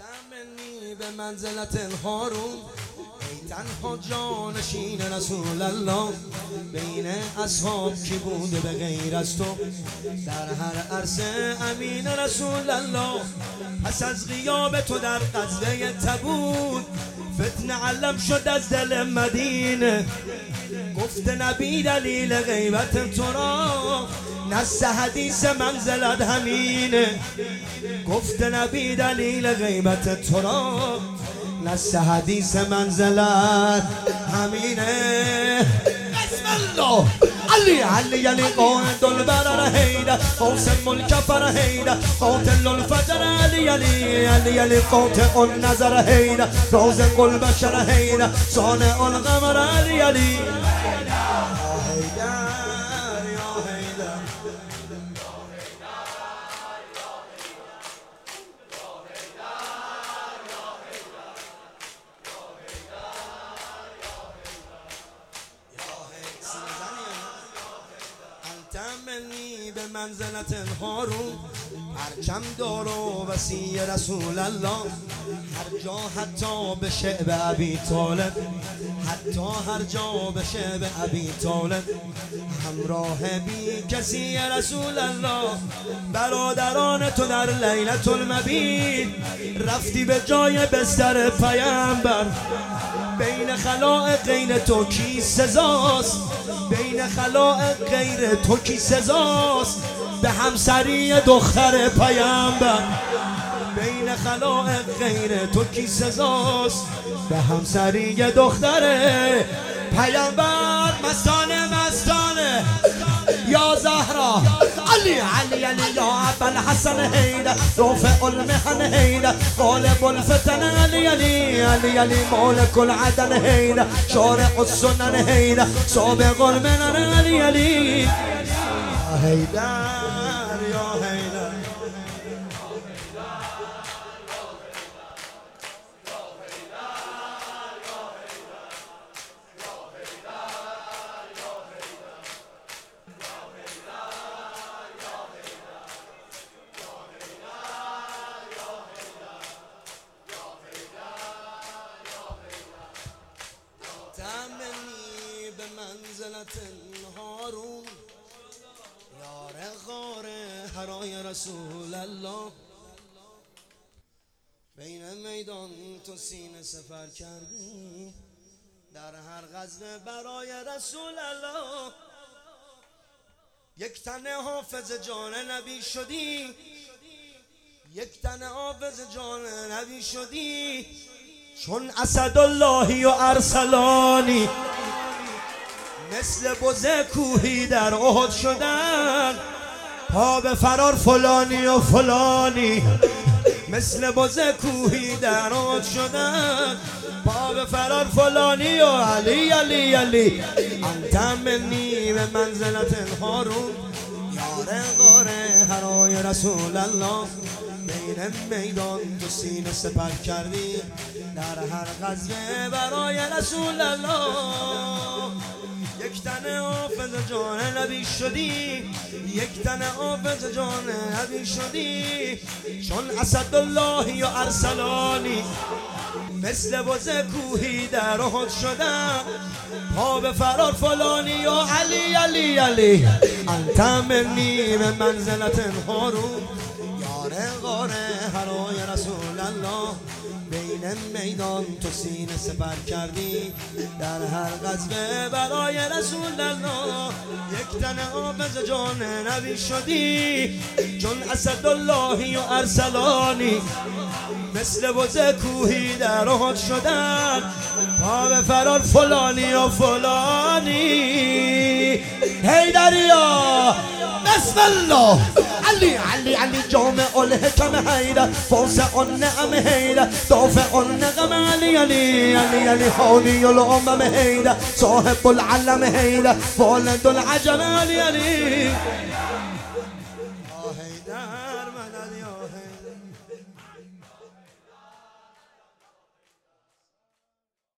منی به منزلت هارون ای تنها جانشین رسول الله. بین اصحاب کی بوده به غیر از تو، در هر عرصه امین رسول الله. پس از غیاب تو در غزوه تبوک فتنه علم شد از دل مدینه. گفت نبی دلیل غیبت تو را، نص حدیث منزلت همینه. گفت نبی دلیل غیبت تو را، نص حدیث منزلت همینه. بسم الله علی علی علی قائد البرر حیدر قاسم الکفر حیدر قاتل الفجر علی علی علی علی قاطع النظر حیدر رازق البشر حیدر صانع القمر علی علی منی به منزلت هارون پرچم دار و وصی رسول الله. هر جا حتی به شعب ابی طالب، حتی هر جا به شعب ابی طالب همراه بی کسی رسول الله. برادران تو در لیلة المبیت رفتی به جای بستر پیامبر. بین خلائق غیر تو کی سزاست، بین خلائق غیر تو کی سزاست به همسری دختر پیامبر. بین خلائق غیر تو کی سزاست به همسری دختر پیامبر. مستانه مستانه یا زهرا علی علی علی یا ابوالحسن حیدر رافع المحن حیدر غالب الفتن علی علی علی علی مالک العدن حیدر شارع السنن حیدر سابق المنن علی علی یا حیدر یا حیدر. منی به منزلت هارون یار غار هرای رسول الله. بین میدان تو سینه سفر کردی، در هر غزوه برای رسول الله. یک تن حافظ جان نبی شدی، یک تن حافظ جان نبی شدی. چون اسداللهی و ارسلانی مثل بز کوهی در احد شدن. پا به فرار فلانی و فلانی مثل بز کوهی در احد شدن. پا به فرار فلانی و علی علی علی. انت منی به منزلت هارون یار غار هرای رسول الله. بین میدان تو سینه سپر کردی، در هر غزوه برای رسول الله. یک تن حافظ جان نبی شدی، یک تن حافظ جان نبی شدی. چون اسداللهی و ارسلانی مثل بز کوهی در احد شدن. پا به فرار فلانی و علی علی علی. انت منی به منزلت هارون یار غار هرای رسول الله. بین میدان تو سینه سپر کردی، در هر غزوه برای رسول الله. یک تن حافظ جان نبی شدی، چون اسداللهی و ارسلانی مثل بز کوهی در احد شدن. پا به فرار فلانی و فلانی حیدریا. بسم الله علی علی علی جامع الحکم حیدر فاسع النعم حیدر دافع النقم علی علی علی علی حالی الامم حیدر صاحب العلم حیدر والد العجم علی علی.